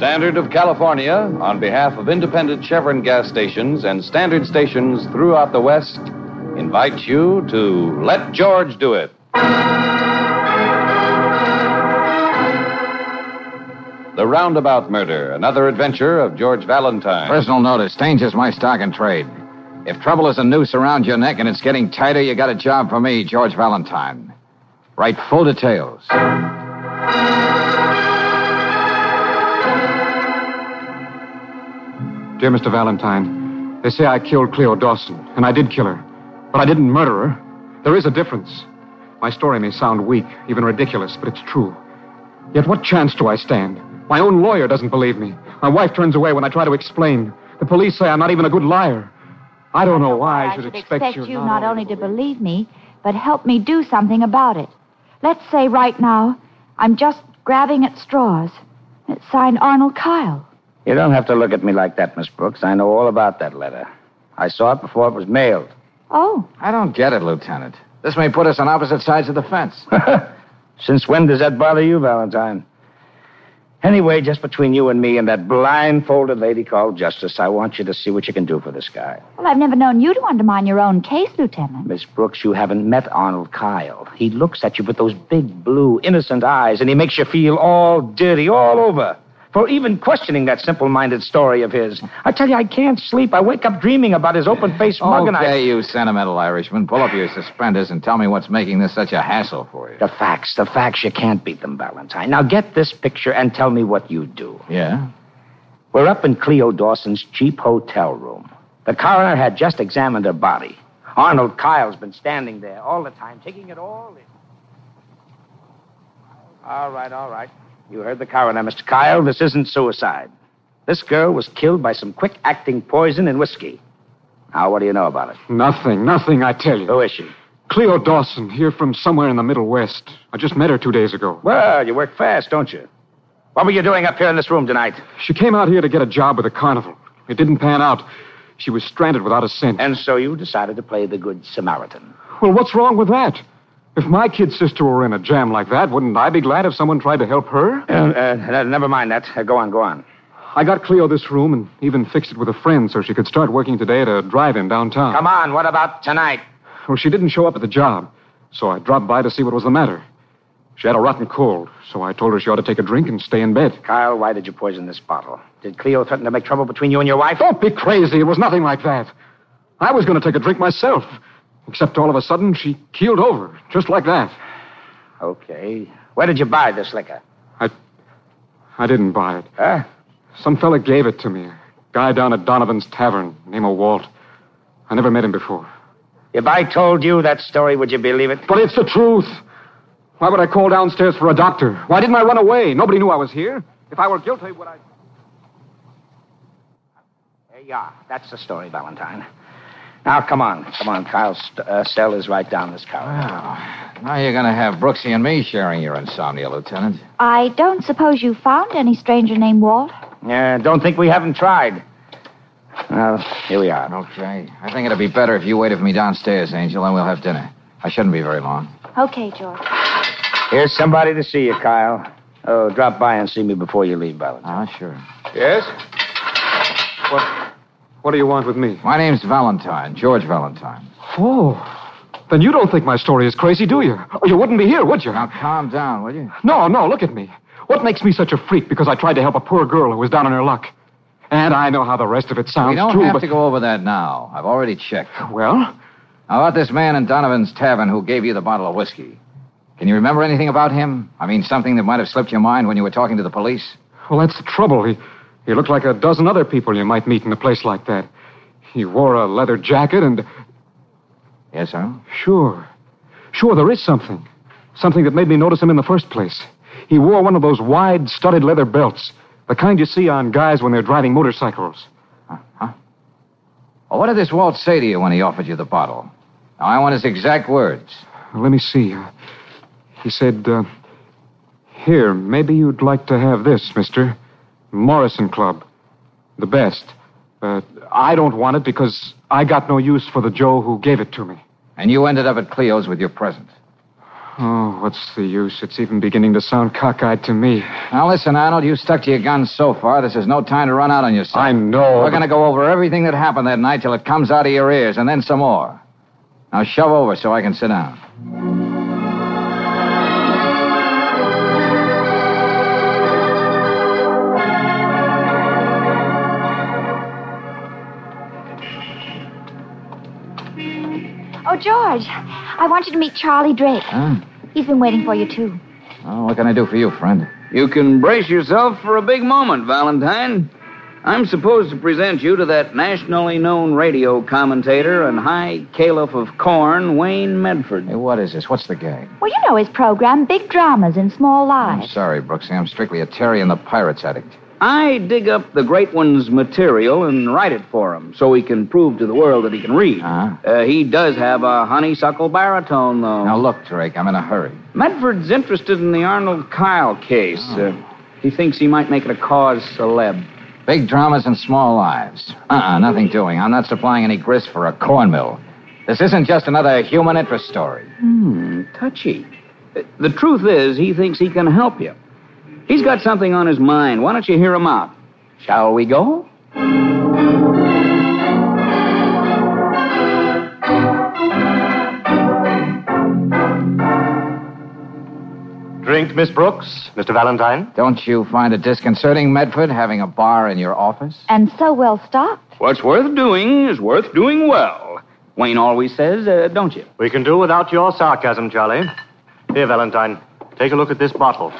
Standard of California, on behalf of independent Chevron gas stations and Standard stations throughout the West, invites you to Let George Do It. The Roundabout Murder, another adventure of George Valentine. Personal notice, Stanger's my stock and trade. If trouble is a noose around your neck and it's getting tighter, you got a job for me, George Valentine. Write full details. Dear Mr. Valentine, they say I killed Cleo Dawson, and I did kill her. But I didn't murder her. There is a difference. My story may sound weak, even ridiculous, but it's true. Yet what chance do I stand? My own lawyer doesn't believe me. My wife turns away when I try to explain. The police say I'm not even a good liar. I don't know why I should expect you not only to believe me, but help me do something about it. Let's say right now, I'm just grabbing at straws. It's signed Arnold Kyle. You don't have to look at me like that, Miss Brooks. I know all about that letter. I saw it before it was mailed. Oh. I don't get it, Lieutenant. This may put us on opposite sides of the fence. Since when does that bother you, Valentine? Anyway, just between you and me and that blindfolded lady called Justice, I want you to see what you can do for this guy. Well, I've never known you to undermine your own case, Lieutenant. Miss Brooks, you haven't met Arnold Kyle. He looks at you with those big, blue, innocent eyes, and he makes you feel all dirty all over for even questioning that simple-minded story of his. I tell you, I can't sleep. I wake up dreaming about his open-faced mug and Okay, you sentimental Irishman. Pull up your suspenders and tell me what's making this such a hassle for you. The facts, you can't beat them, Valentine. Now get this picture and tell me what you do. Yeah? We're up in Cleo Dawson's cheap hotel room. The coroner had just examined her body. Arnold Kyle's been standing there all the time, taking it all in. All right. You heard the coroner, Mr. Kyle. This isn't suicide. This girl was killed by some quick-acting poison in whiskey. Now, what do you know about it? Nothing, I tell you. Who is she? Cleo Dawson, here from somewhere in the Middle West. I just met her 2 days ago. Well, you work fast, don't you? What were you doing up here in this room tonight? She came out here to get a job with a carnival. It didn't pan out. She was stranded without a cent. And so you decided to play the Good Samaritan. Well, what's wrong with that? If my kid sister were in a jam like that, wouldn't I be glad if someone tried to help her? Never mind that. Go on. I got Cleo this room and even fixed it with a friend so she could start working today at a drive-in downtown. Come on, what about tonight? Well, she didn't show up at the job, so I dropped by to see what was the matter. She had a rotten cold, so I told her she ought to take a drink and stay in bed. Kyle, why did you poison this bottle? Did Cleo threaten to make trouble between you and your wife? Don't be crazy. It was nothing like that. I was going to take a drink myself. Except all of a sudden, she keeled over, just like that. Okay. Where did you buy this liquor? I didn't buy it. Huh? Some fella gave it to me. A guy down at Donovan's Tavern, name of Walt. I never met him before. If I told you that story, would you believe it? But it's the truth. Why would I call downstairs for a doctor? Why didn't I run away? Nobody knew I was here. If I were guilty, would I... There you are. That's the story, Valentine. Now, come on, Kyle. Stell is right down this corridor. Well, now you're going to have Brooksy and me sharing your insomnia, Lieutenant. I don't suppose you found any stranger named Walt? Don't think we haven't tried. Well, here we are. Okay. I think it'd be better if you waited for me downstairs, Angel, and we'll have dinner. I shouldn't be very long. Okay, George. Here's somebody to see you, Kyle. Oh, drop by and see me before you leave, Valentine. Sure. Yes? What do you want with me? My name's Valentine, George Valentine. Oh, then you don't think my story is crazy, do you? Or you wouldn't be here, would you? Now, calm down, will you? No, look at me. What makes me such a freak because I tried to help a poor girl who was down on her luck? And I know how the rest of it sounds, We don't too, have to go over that now. I've already checked. Well? How about this man in Donovan's Tavern who gave you the bottle of whiskey? Can you remember anything about him? I mean, something that might have slipped your mind when you were talking to the police? Well, that's the trouble. He looked like a dozen other people you might meet in a place like that. He wore a leather jacket and... Yes, sir? Sure, there is something. Something that made me notice him in the first place. He wore one of those wide, studded leather belts. The kind you see on guys when they're driving motorcycles. Huh? Well, what did this Walt say to you when he offered you the bottle? Now, I want his exact words. Well, let me see. He said, here, maybe you'd like to have this, mister. Morrison Club. The best. I don't want it because I got no use for the Joe who gave it to me. And you ended up at Cleo's with your present. Oh, what's the use? It's even beginning to sound cockeyed to me. Now, listen, Arnold, you stuck to your guns so far. This is no time to run out on yourself. I know. We're going to go over everything that happened that night till it comes out of your ears, and then some more. Now, shove over so I can sit down. Oh, George, I want you to meet Charlie Drake. Huh? He's been waiting for you, too. Oh, what can I do for you, friend? You can brace yourself for a big moment, Valentine. I'm supposed to present you to that nationally known radio commentator and high caliph of corn, Wayne Medford. Hey, what is this? What's the gag? Well, you know his program, Big Dramas in Small I'm Lives. sorry, Brooksy. I'm strictly a Terry and the Pirates addict. I dig up the great one's material and write it for him so he can prove to the world that he can read. Uh-huh. He does have a honeysuckle baritone, though. Now, look, Drake, I'm in a hurry. Medford's interested in the Arnold Kyle case. He thinks he might make it a cause celeb. Big dramas and small lives. Nothing doing. I'm not supplying any grist for a corn mill. This isn't just another human interest story. Touchy. The truth is, he thinks he can help you. He's got something on his mind. Why don't you hear him out? Shall we go? Drink, Miss Brooks, Mr. Valentine. Don't you find it disconcerting, Medford, having a bar in your office? And so well stocked. What's worth doing is worth doing well. Wayne always says, don't you? We can do without your sarcasm, Charlie. Here, Valentine, take a look at this bottle.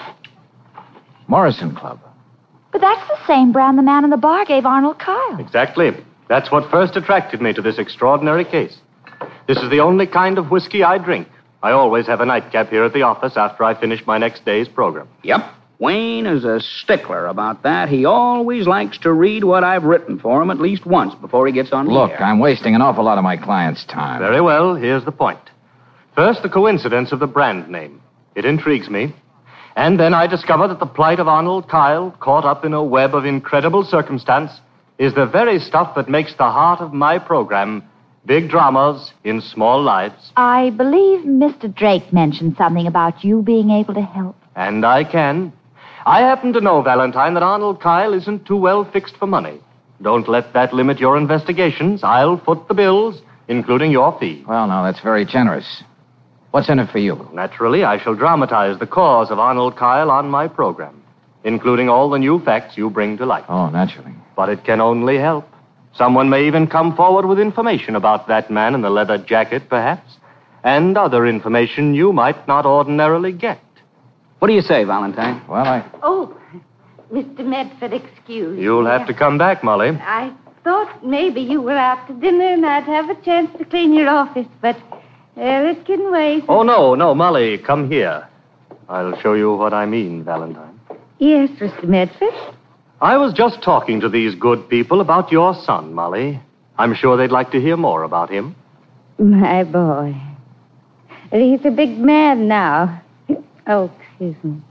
Morrison Club. But that's the same brand the man in the bar gave Arnold Kyle. Exactly. That's what first attracted me to this extraordinary case. This is the only kind of whiskey I drink. I always have a nightcap here at the office after I finish my next day's program. Yep. Wayne is a stickler about that. He always likes to read what I've written for him at least once before he gets on the Look, air. I'm wasting an awful lot of my clients' time. Very well, here's the point. First, the coincidence of the brand name. It intrigues me. And then I discover that the plight of Arnold Kyle, caught up in a web of incredible circumstance, is the very stuff that makes the heart of my program, Big Dramas in Small Lives. I believe Mr. Drake mentioned something about you being able to help. And I can. I happen to know, Valentine, that Arnold Kyle isn't too well fixed for money. Don't let that limit your investigations. I'll foot the bills, including your fee. Well, now, that's very generous. What's in it for you? Naturally, I shall dramatize the cause of Arnold Kyle on my program, including all the new facts you bring to light. Oh, naturally. But it can only help. Someone may even come forward with information about that man in the leather jacket, perhaps, and other information you might not ordinarily get. What do you say, Valentine? Well, Oh, Mr. Medford, excuse me. You'll have to come back, Molly. I thought maybe you were out to dinner and I'd have a chance to clean your office, but it can wait. Oh, no, Molly, come here. I'll show you what I mean, Valentine. Yes, Mr. Medford. I was just talking to these good people about your son, Molly. I'm sure they'd like to hear more about him. My boy. He's a big man now. Oh, excuse me.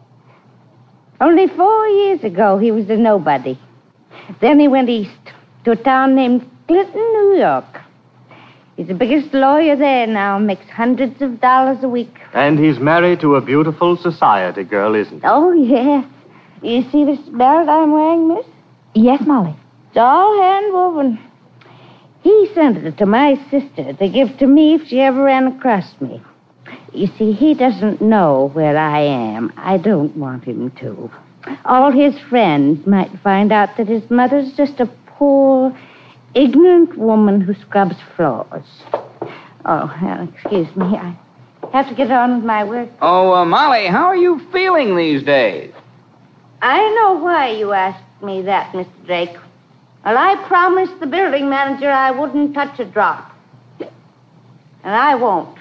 Only 4 years ago, he was a nobody. Then he went east to a town named Clinton, New York. He's the biggest lawyer there now, makes hundreds of dollars a week. And he's married to a beautiful society girl, isn't he? Oh, yes. You see this belt I'm wearing, miss? Yes, Molly. It's all hand-woven. He sent it to my sister to give to me if she ever ran across me. You see, he doesn't know where I am. I don't want him to. All his friends might find out that his mother's just a poor, ignorant woman who scrubs floors. Oh, well, excuse me. I have to get on with my work. Oh, Molly, how are you feeling these days? I know why you asked me that, Mr. Drake. Well, I promised the building manager I wouldn't touch a drop. And I won't.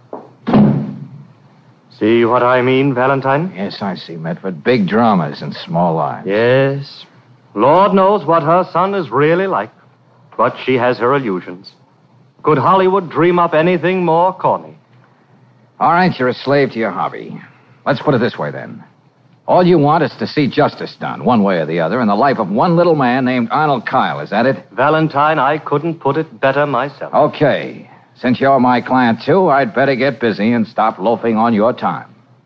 See what I mean, Valentine? yes, I see, Medford. Big dramas and small lives. Yes. Lord knows what her son is really like. But she has her illusions. Could Hollywood dream up anything more corny? All right, you're a slave to your hobby. Let's put it this way, then. All you want is to see justice done, one way or the other, in the life of one little man named Arnold Kyle. Is that it? Valentine, I couldn't put it better myself. Okay. Since you're my client, too, I'd better get busy and stop loafing on your time.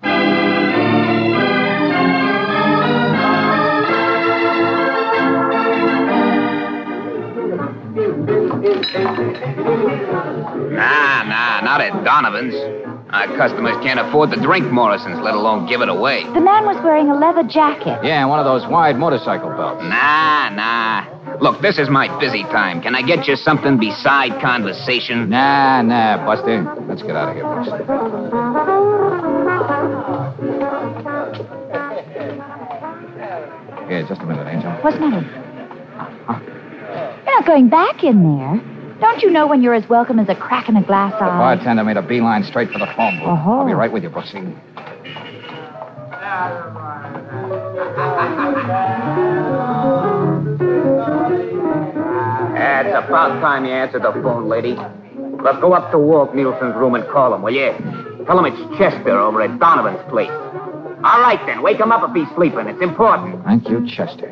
Nah, not at Donovan's. Our customers can't afford to drink Morrison's, let alone give it away. The man was wearing a leather jacket. Yeah, and one of those wide motorcycle belts. Nah. Look, this is my busy time. Can I get you something beside conversation? Nah, Buster. Let's get out of here, Buster. Here, just a minute, Angel. What's the matter? You're not going back in there. Don't you know when you're as welcome as a crack in a glass eye? The bartender made a beeline straight for the phone booth. Oh. I'll be right with you, Brooksy. It's about time you answered the phone, lady. Let's go up to Walt Nielsen's room and call him, will you? Tell him it's Chester over at Donovan's place. All right, then. Wake him up if he's sleeping. It's important. Thank you, Chester.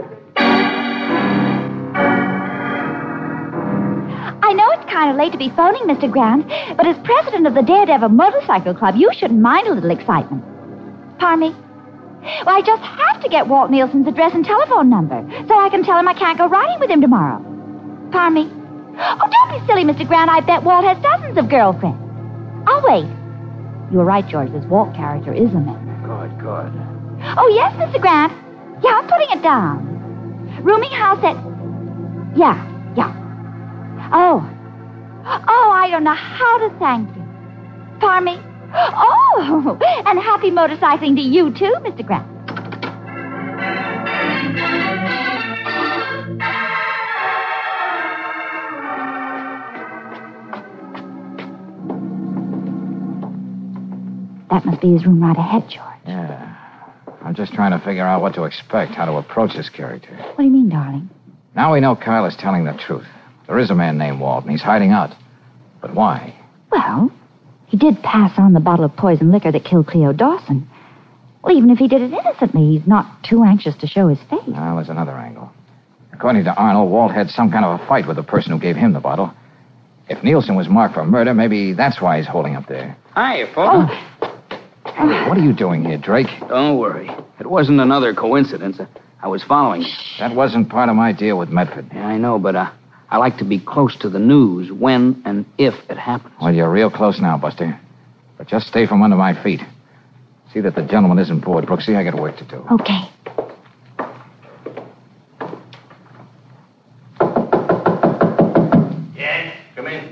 I know it's kind of late to be phoning, Mr. Grant, but as president of the Daredevil Motorcycle Club, you shouldn't mind a little excitement. Pardon me? Well, I just have to get Walt Nielsen's address and telephone number so I can tell him I can't go riding with him tomorrow. Pardon me? Oh, don't be silly, Mr. Grant. I bet Walt has dozens of girlfriends. I'll wait. You were right, George. This Walt character is a man. Good. Oh, yes, Mr. Grant. Yeah, I'm putting it down. Rooming house at... Yeah. Oh, I don't know how to thank you. Pardon me? Oh, and happy motorcycling to you, too, Mr. Grant. That must be his room right ahead, George. Yeah. I'm just trying to figure out what to expect, how to approach this character. What do you mean, darling? Now we know Kyle is telling the truth. There is a man named Walt, and he's hiding out. But why? Well, he did pass on the bottle of poison liquor that killed Cleo Dawson. Well, even if he did it innocently, he's not too anxious to show his face. Well, there's another angle. According to Arnold, Walt had some kind of a fight with the person who gave him the bottle. If Nielsen was marked for murder, maybe that's why he's holding up there. Hiya, folks. Hey, what are you doing here, Drake? Don't worry. It wasn't another coincidence. I was following you. That wasn't part of my deal with Medford. Yeah, I know, but I like to be close to the news when and if it happens. Well, you're real close now, Buster. But just stay from under my feet. See that the gentleman isn't bored, Brooksy. I got work to do. Okay. Yes, come in.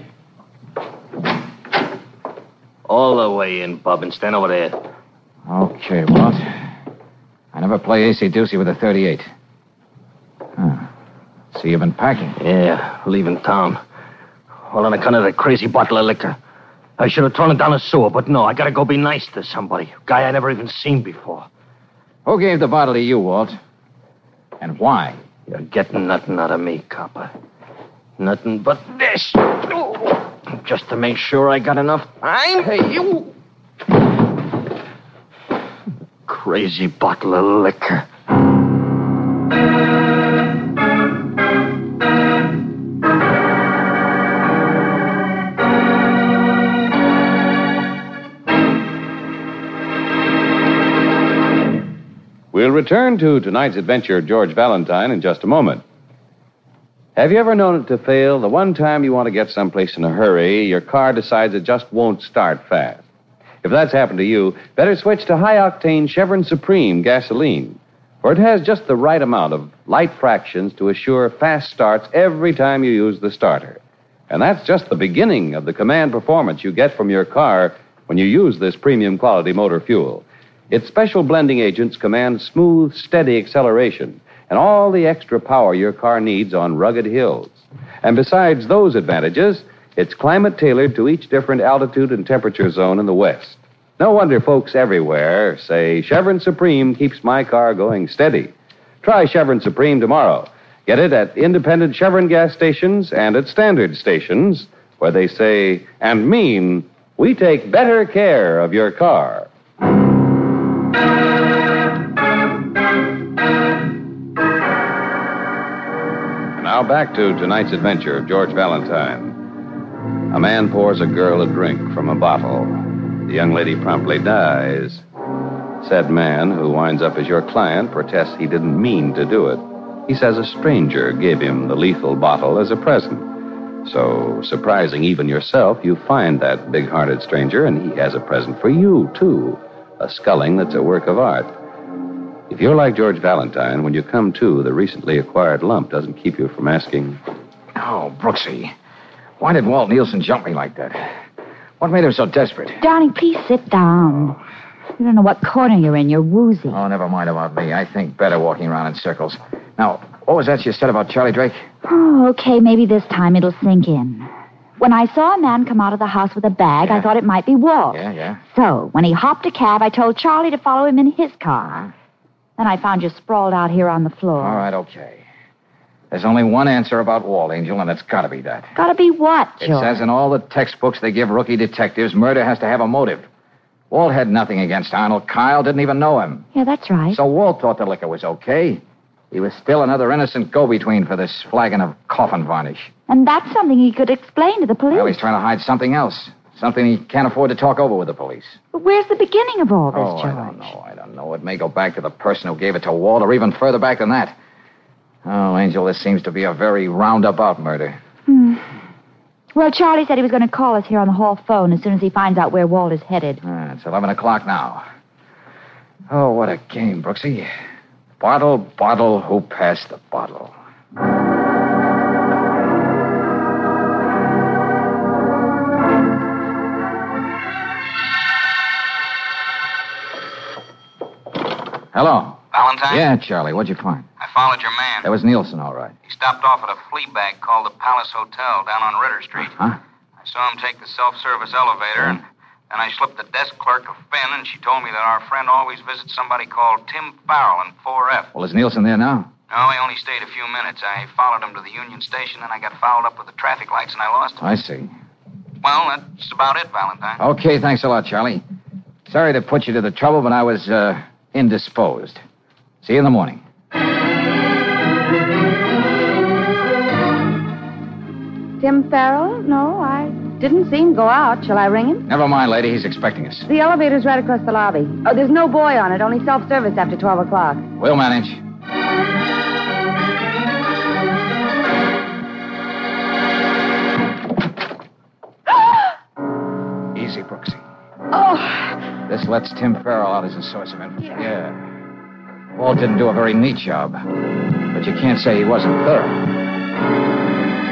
All the way in, Bub, and stand over there. Okay, Walt. I never play AC-doocy with a .38. Huh. So you've been packing? Yeah, leaving town. All on account of that crazy bottle of liquor. I should have thrown it down the sewer, but no, I gotta go be nice to somebody. A guy I never even seen before. Who gave the bottle to you, Walt? And why? You're getting nothing out of me, copper. Nothing but this. Just to make sure I got enough time. Hey, you. Crazy bottle of liquor. We'll return to tonight's adventure of George Valentine in just a moment. Have you ever known it to fail? The one time you want to get someplace in a hurry, your car decides it just won't start fast. If that's happened to you, better switch to high-octane Chevron Supreme gasoline, for it has just the right amount of light fractions to assure fast starts every time you use the starter. And that's just the beginning of the command performance you get from your car when you use this premium quality motor fuel. Its special blending agents command smooth, steady acceleration and all the extra power your car needs on rugged hills. And besides those advantages, it's climate-tailored to each different altitude and temperature zone in the West. No wonder folks everywhere say Chevron Supreme keeps my car going steady. Try Chevron Supreme tomorrow. Get it at independent Chevron gas stations and at standard stations where they say and mean, we take better care of your car. Now back to tonight's adventure of George Valentine. A man pours a girl a drink from a bottle. The young lady promptly dies. Said man, who winds up as your client, protests he didn't mean to do it. He says a stranger gave him the lethal bottle as a present. So, surprising even yourself, you find that big-hearted stranger, and he has a present for you, too. A sculling that's a work of art. If you're like George Valentine, when you come to, the recently acquired lump doesn't keep you from asking... Oh, Brooksy. Why did Walt Nielsen jump me like that? What made him so desperate? Darling, please sit down. You don't know what corner you're in. You're woozy. Oh, never mind about me. I think better walking around in circles. Now, what was that you said about Charlie Drake? Oh, okay, maybe this time it'll sink in. When I saw a man come out of the house with a bag, Yeah. I thought it might be Walt. Yeah. So, when he hopped a cab, I told Charlie to follow him in his car. Then I found you sprawled out here on the floor. All right, okay. There's only one answer about Walt, Angel, and it's got to be that. Gotta be what, It George? says in all the textbooks they give rookie detectives, murder has to have a motive. Walt had nothing against Arnold. Kyle didn't even know him. Yeah, that's right. So Walt thought the liquor was okay. He was still another innocent go-between for this flagon of coffin varnish. And that's something he could explain to the police. Well, he's trying to hide something else. Something he can't afford to talk over with the police. But where's the beginning of all this, Oh, George? I don't know. It may go back to the person who gave it to Walt, or even further back than that. Oh, Angel, this seems to be a very roundabout murder. Well, Charlie said he was going to call us here on the hall phone as soon as he finds out where Walt is headed. It's 11 o'clock now. Oh, what a game, Brooksy. Bottle, who passed the bottle? Hello. Valentine? Yeah, Charlie, what'd you find? I followed your man. That was Nielsen, all right. He stopped off at a flea bag called the Palace Hotel down on Ritter Street. Huh? I saw him take the self-service elevator, and then I slipped the desk clerk a fin, and she told me that our friend always visits somebody called Tim Farrell in 4F. Well, is Nielsen there now? No, he only stayed a few minutes. I followed him to the Union Station, and I got fouled up with the traffic lights, and I lost him. I see. Well, that's about it, Valentine. Okay, thanks a lot, Charlie. Sorry to put you to the trouble, but I was, indisposed. See you in the morning. Tim Farrell? No, I didn't see him go out. Shall I ring him? Never mind, lady. He's expecting us. The elevator's right across the lobby. Oh, there's no boy on it, only self-service after 12 o'clock. We'll manage. Easy, Brooksy. Oh! This lets Tim Farrell out as a source of information. Yeah. Walt didn't do a very neat job, but you can't say he wasn't thorough.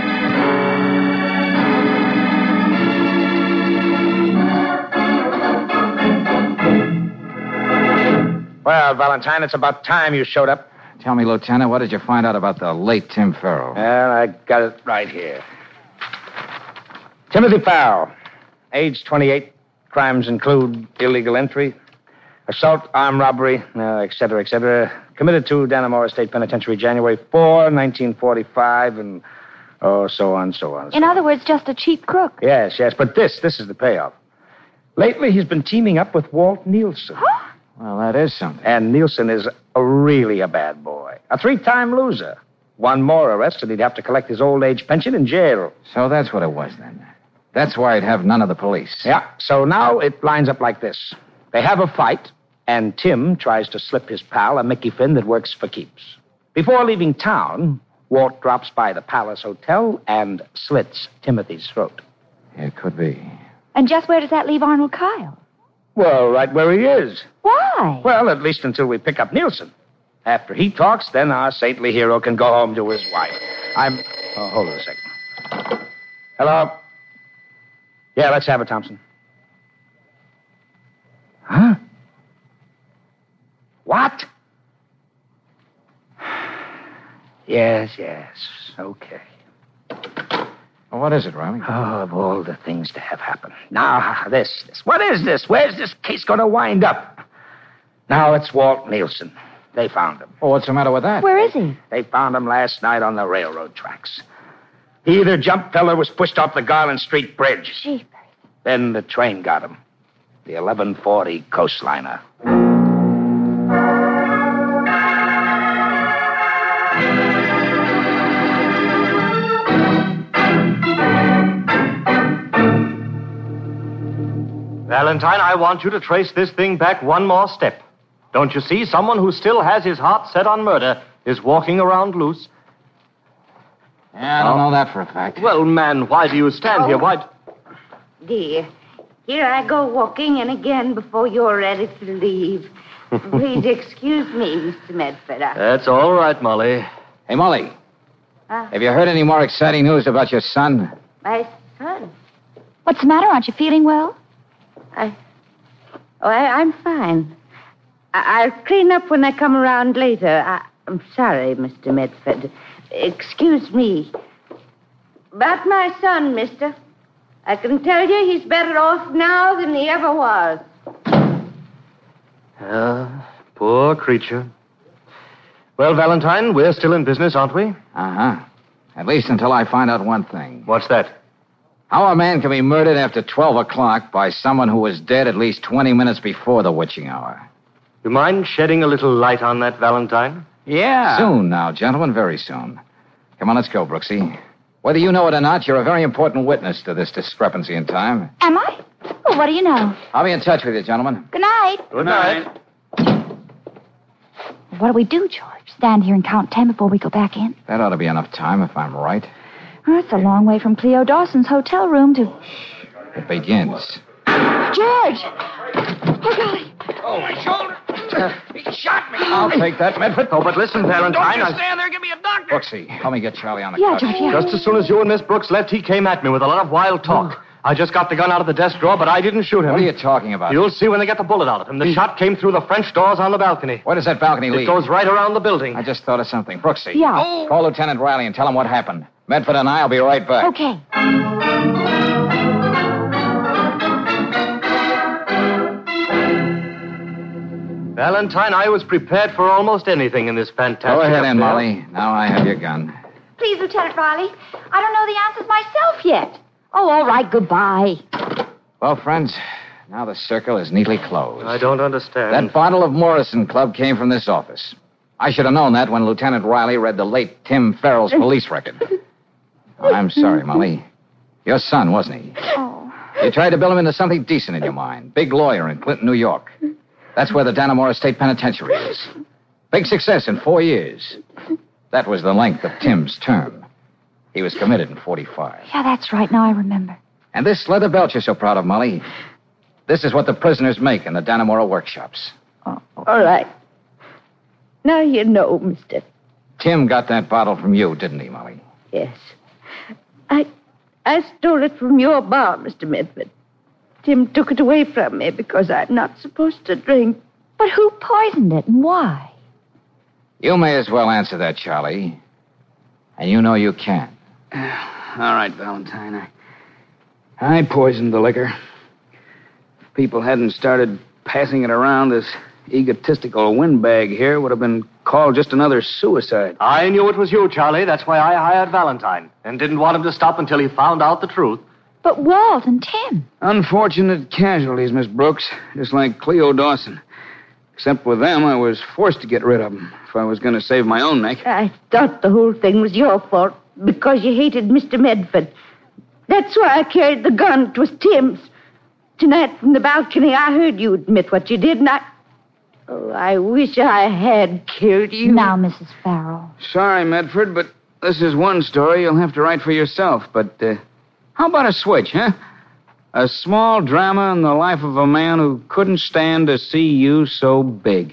Well, Valentine, it's about time you showed up. Tell me, Lieutenant, what did you find out about the late Tim Farrell? Well, I got it right here. Timothy Farrell, age 28. Crimes include illegal entry, assault, armed robbery, et cetera, et cetera. Committed to Dannemora State Penitentiary January 4, 1945, and so on, so on. In other words, just a cheap crook. Yes, but this is the payoff. Lately, he's been teaming up with Walt Nielsen. Well, that is something. And Nielsen is really a bad boy. A 3-time loser. One more arrest, and he'd have to collect his old age pension in jail. So that's what it was, then. That's why I'd have none of the police. Yeah, so now it lines up like this. They have a fight, and Tim tries to slip his pal a Mickey Finn that works for keeps. Before leaving town, Walt drops by the Palace Hotel and slits Timothy's throat. It could be. And just where does that leave Arnold Kyle? Well, right where he is. Why? Well, at least until we pick up Nielsen. After he talks, then our saintly hero can go home to his wife. Oh, hold on a second. Hello? Yeah, let's have it, Thompson. Huh? What? Yes, okay. Well, what is it, Riley? Oh, of all the things to have happen. Now, this. What is this? Where's this case going to wind up? Now, it's Walt Nielsen. They found him. Well, what's the matter with that? Where is he? They found him last night on the railroad tracks. He either jumped or was pushed off the Garland Street Bridge. Jeepers. Then the train got him. The 1140 Coastliner. Valentine, I want you to trace this thing back one more step. Don't you see? Someone who still has his heart set on murder is walking around loose. Yeah, I don't know that for a fact. Well, man, why do you stand here? Why... Dear, here I go walking in again before you're ready to leave. Please excuse me, Mr. Medford. That's all right, Molly. Hey, Molly. Have you heard any more exciting news about your son? My son? What's the matter? Aren't you feeling well? I'm fine. I'll clean up when I come around later. I'm sorry, Mr. Medford. Excuse me. About my son, mister. I can tell you he's better off now than he ever was. Poor creature. Well, Valentine, we're still in business, aren't we? Uh-huh. At least until I find out one thing. What's that? How a man can be murdered after 12 o'clock by someone who was dead at least 20 minutes before the witching hour. You mind shedding a little light on that, Valentine? Yeah. Soon now, gentlemen, very soon. Come on, let's go, Brooksy. Whether you know it or not, you're a very important witness to this discrepancy in time. Am I? Well, what do you know? I'll be in touch with you, gentlemen. Good night. Good night. What do we do, George? Stand here and count 10 before we go back in? That ought to be enough time, if I'm right. Oh, it's a long way from Cleo Dawson's hotel room to... It begins. George! Oh, golly. Oh, my shoulder. He shot me. I'll take that, Medford. Oh, but listen, Valentine. Don't you stand there. Give me a doctor. Brooksy, help me get Charlie on the Yeah, couch. George, yeah. Just as soon as you and Miss Brooks left, he came at me with a lot of wild talk. I just got the gun out of the desk drawer, but I didn't shoot him. What are you talking about? You'll see when they get the bullet out of him. The shot came through the French doors on the balcony. Where does that balcony lead? It goes right around the building. I just thought of something. Brooksy. Yeah. Call Lieutenant Riley and tell him what happened. Medford and I'll be right back. Okay. Valentine, I was prepared for almost anything in this fantastic Go ahead, affair. Aunt Molly. Now I have your gun. Please, Lieutenant Riley. I don't know the answers myself yet. Oh, all right. Goodbye. Well, friends, now the circle is neatly closed. I don't understand. That bottle of Morrison Club came from this office. I should have known that when Lieutenant Riley read the late Tim Farrell's police record. I'm sorry, Molly. Your son, wasn't he? Oh. You tried to build him into something decent in your mind. Big lawyer in Clinton, New York. That's where the Dannemora State Penitentiary is. Big success in 4 years. That was the length of Tim's term. He was committed in 45. Yeah, that's right. Now I remember. And this leather belt you're so proud of, Molly, this is what the prisoners make in the Dannemora workshops. Oh, all right. Now you know, mister. Tim got that bottle from you, didn't he, Molly? Yes. I stole it from your bar, Mr. Medford. Tim took it away from me because I'm not supposed to drink. But who poisoned it and why? You may as well answer that, Charlie. And you know you can. All right, Valentine. I poisoned the liquor. If people hadn't started passing it around, this egotistical windbag here would have been called just another suicide. I knew it was you, Charlie. That's why I hired Valentine. And didn't want him to stop until he found out the truth. But Walt and Tim. Unfortunate casualties, Miss Brooks. Just like Cleo Dawson. Except with them, I was forced to get rid of them if I was going to save my own neck. I thought the whole thing was your fault because you hated Mr. Medford. That's why I carried the gun. It was Tim's. Tonight from the balcony, I heard you admit what you did, and I wish I had killed you. Now, Mrs. Farrell. Sorry, Medford, but this is one story you'll have to write for yourself. But how about a switch, huh? A small drama in the life of a man who couldn't stand to see you so big.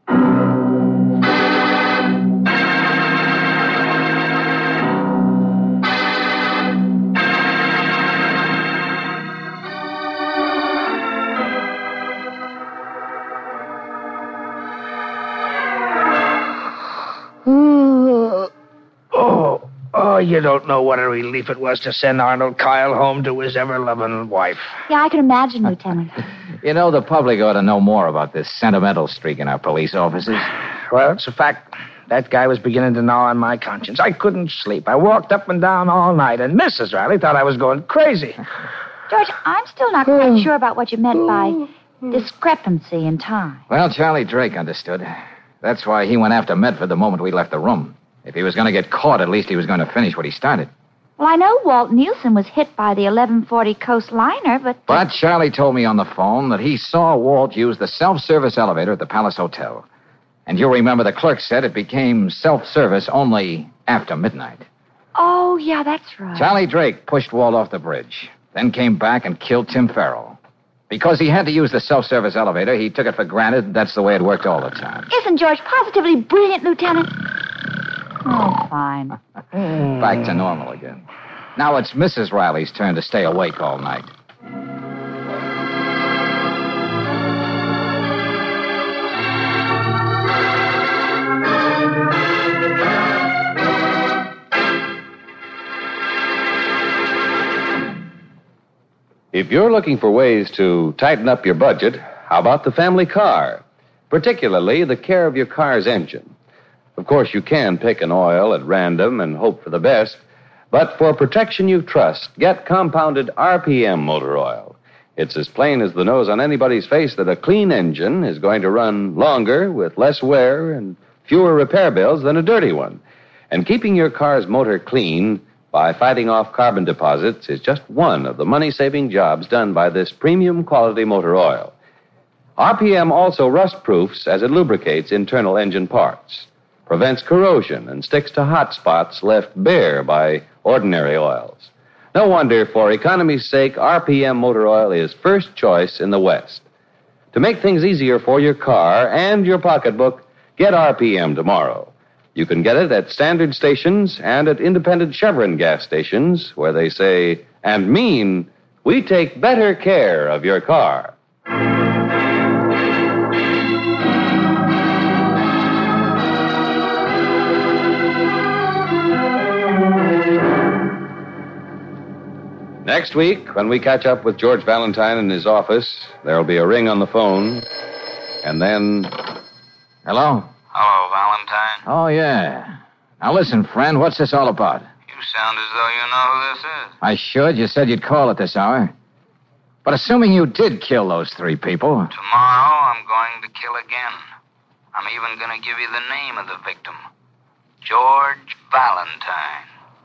Oh, you don't know what a relief it was to send Arnold Kyle home to his ever-loving wife. Yeah, I can imagine, Lieutenant. You know, the public ought to know more about this sentimental streak in our police officers. Well, it's a fact. That guy was beginning to gnaw on my conscience. I couldn't sleep. I walked up and down all night, and Mrs. Riley thought I was going crazy. George, I'm still not quite sure about what you meant by discrepancy in time. Well, Charlie Drake understood. That's why he went after Medford the moment we left the room. If he was going to get caught, at least he was going to finish what he started. Well, I know Walt Nielsen was hit by the 1140 coastliner, but... But Charlie told me on the phone that he saw Walt use the self-service elevator at the Palace Hotel. And you'll remember the clerk said it became self-service only after midnight. Oh, yeah, that's right. Charlie Drake pushed Walt off the bridge, then came back and killed Tim Farrell. Because he had to use the self-service elevator, he took it for granted that's the way it worked all the time. Isn't George positively brilliant, Lieutenant? Oh, fine. Back to normal again. Now it's Mrs. Riley's turn to stay awake all night. If you're looking for ways to tighten up your budget, how about the family car? Particularly the care of your car's engine. Of course, you can pick an oil at random and hope for the best, but for protection you trust, get compounded RPM motor oil. It's as plain as the nose on anybody's face that a clean engine is going to run longer with less wear and fewer repair bills than a dirty one. And keeping your car's motor clean by fighting off carbon deposits is just one of the money-saving jobs done by this premium quality motor oil. RPM also rust-proofs as it lubricates internal engine parts, prevents corrosion, and sticks to hot spots left bare by ordinary oils. No wonder, for economy's sake, RPM motor oil is first choice in the West. To make things easier for your car and your pocketbook, get RPM tomorrow. You can get it at standard stations and at independent Chevron gas stations where they say and mean, we take better care of your car. Next week, when we catch up with George Valentine in his office, there'll be a ring on the phone, and then... Hello? Hello, Valentine. Oh, yeah. Now listen, friend, what's this all about? You sound as though you know who this is. I should. You said you'd call at this hour. But assuming you did kill those 3 people... Tomorrow, I'm going to kill again. I'm even going to give you the name of the victim. George Valentine.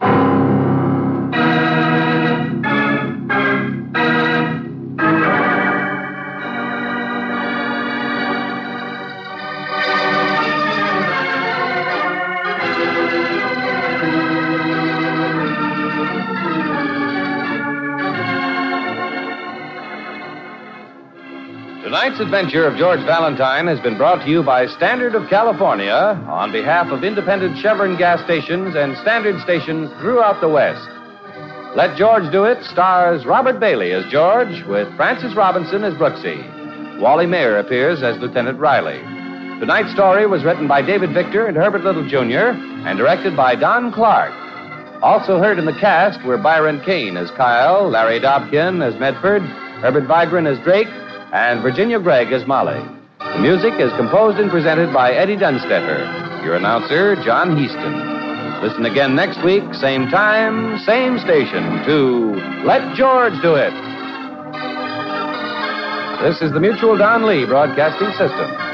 Tonight's adventure of George Valentine has been brought to you by Standard of California on behalf of independent Chevron gas stations and standard stations throughout the West. Let George Do It stars Robert Bailey as George with Francis Robinson as Brooksy. Wally Mayer appears as Lieutenant Riley. Tonight's story was written by David Victor and Herbert Little, Jr. and directed by Don Clark. Also heard in the cast were Byron Kane as Kyle, Larry Dobkin as Medford, Herbert Vigran as Drake, and Virginia Gregg as Molly. The music is composed and presented by Eddie Dunstetter. Your announcer, John Heaston. Listen again next week, same time, same station, to Let George Do It. This is the Mutual Don Lee Broadcasting System.